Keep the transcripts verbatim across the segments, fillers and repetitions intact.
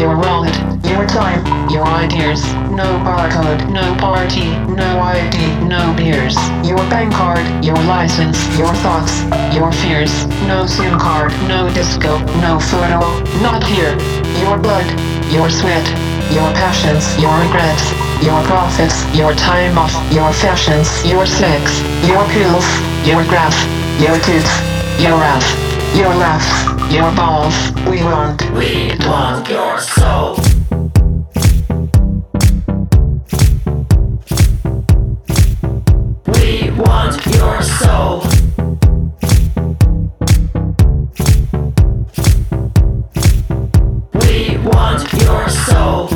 your wallet, your time, your ideas. No barcode, no party, no I D, no beers. Your bank card, your license, your thoughts, your fears. No SIM card, no disco, no photo, not here. Your blood, your sweat, your passions, your regrets, your profits, your time off, your fashions, your sex, your pills, your graph, your tits, your ass, your laughs, your balls. We want, we want your soul. We want your soul. We want your soul.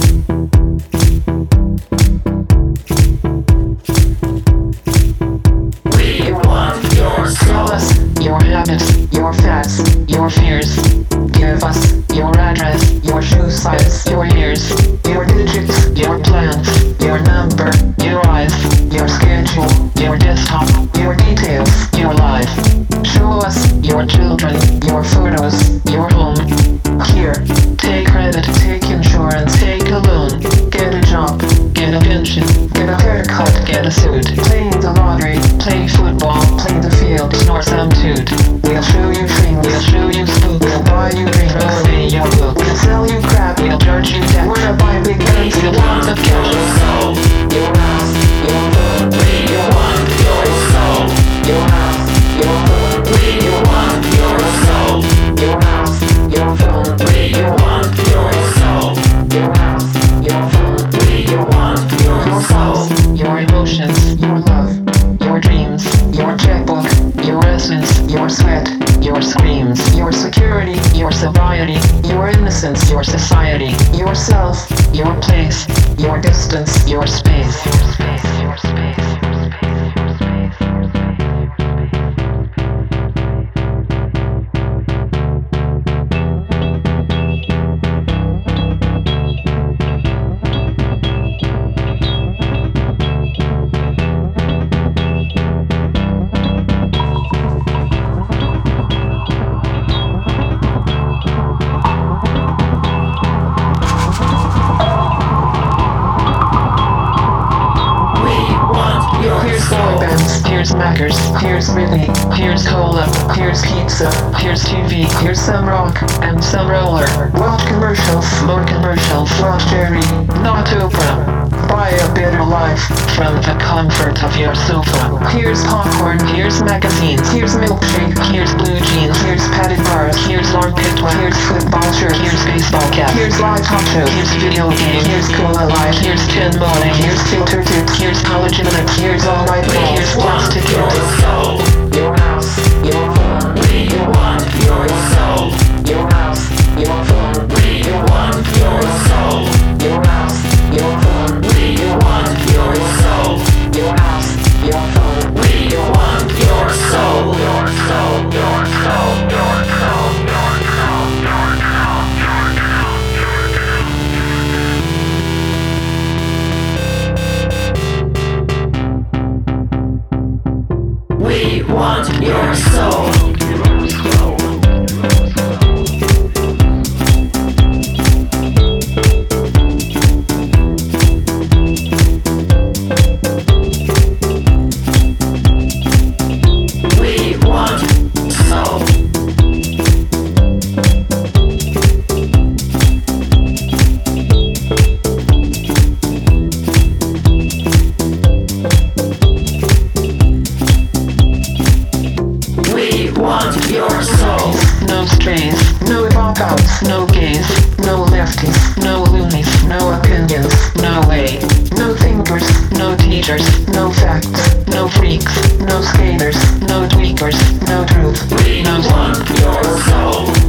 We want your soul. Your habits, your fads, your fears. Give us your address, your shoe size, your years, your digits, your plans, your number, your eyes, your schedule, your desktop, your details, your life. Show us your children, your photos, your home. Here, take credit, take insurance, take a loan. Get a job, get a pension, get a haircut, get a suit. Play the lottery, play football, play the field, snort some toot. We'll show you things, we'll show you spook, we'll buy you drinks, we'll pay you book, we'll sell you crap, we'll charge you debt, we'll buy big guns, we'll want the cash. Soul. Your house, your phone, We want your soul. your house, your phone, We want your soul. your house, your phone, We want your soul. your house, your phone, We want your your soul. thoughts, your emotions, your love, your dreams, your checkbook, your essence, your sweat, your screams, your security, your sobriety, your innocence, your society, yourself, your place, your distance, your space. Your space, your space. Here's boy bands, here's Mackers, here's Ridley, here's Cola, here's pizza, here's T V, here's some rock, and some roller. Watch commercials, more commercials, watch Jerry, not Oprah. Buy a better life from the comfort of your sofa. Here's popcorn, here's magazines, here's milkshake, here's blue jeans, here's padded bars, here's armpit wet, here's football shirt, here's baseball cap, here's live talk show, here's video game, here's Cola Life, here's gin morning, here's filter tips, here's collagen mix, here's all night ball, here's plastic your soul. your house, your phone, We want your soul. your house, your phone, We want your soul. your house, your phone, We want your soul. your house, your phone. We want your soul. Your soul. Your soul. Your soul. Your soul. Your soul. We want your soul. We want soul. We want your soul. No strays, no dropouts, no gays, no lefties, no loonies, no opinions, no way. No fingers, no teachers, no facts, no freaks, no skaters, no tweakers, no truth. We no want your soul.